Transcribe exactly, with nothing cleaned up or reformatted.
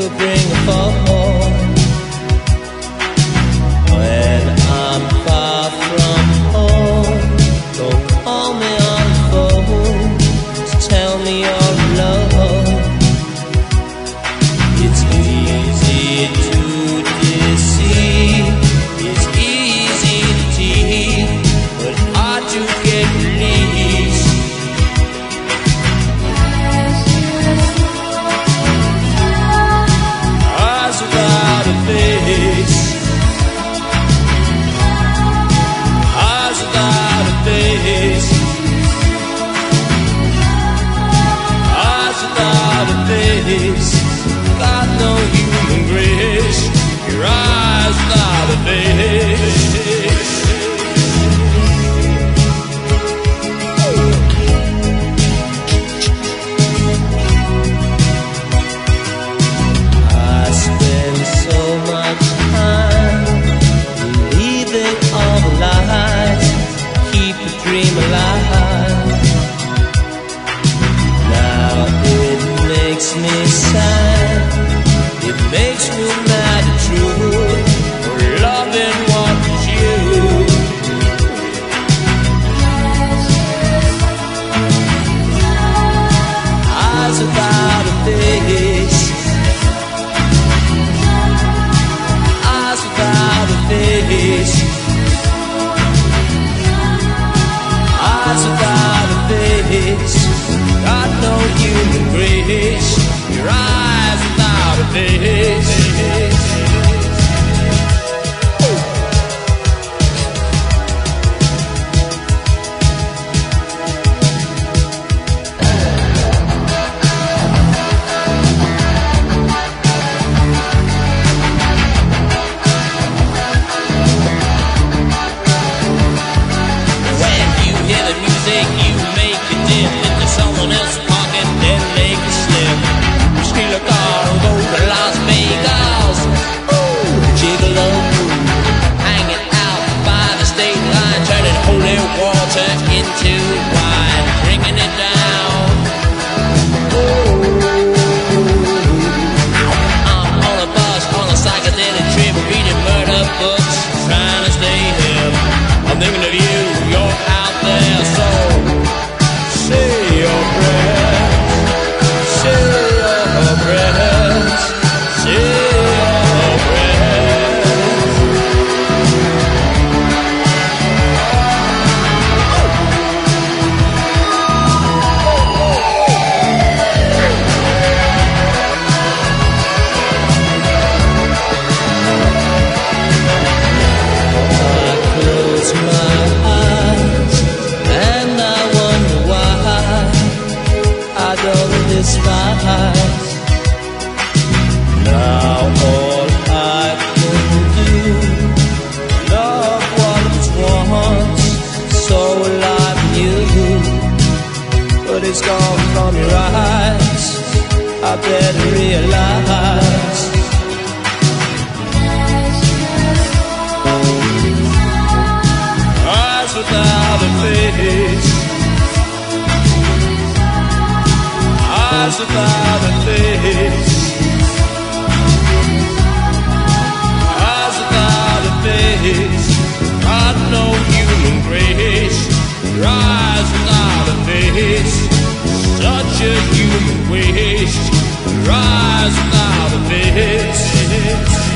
will bring a fall. When I'm far from home, don't call me on the phone to tell me you're alone. It's easy to deceive, it's easy to tease, but hard to get released. Eyes without a face, eyes without a face, eyes without a face. Got no human grace. Your eyes without a face. I spend so much time believing all the lies, keep the dream alive. Now it makes me sad, it makes me mad and true, for loving what was you. Eyes without a face, eyes without a face, eyes without a face. Got no human grace. Your eyes without a face. When you hear the music, you make it dim into someone else's pocket, then make it slim. Steal a car and go to Las Vegas. Ooh, gigolo, hanging out by the state line, turning holy water into wine, drinking it down. Ooh, I'm on a bus on a psychedelic trip, reading murder books, trying to stay hip. I'm thinking of you, you're out there, so say your prayers, say your prayers, say your prayers. I close my eyes and I wonder why I don't despise. Now all I can do, love what was once so alive in you, but it's gone from your eyes. I better realize. Eyes without a face, eyes without a face, eyes without a face. Got no human grace. Your eyes without a face, such a human waste. Your eyes without a face.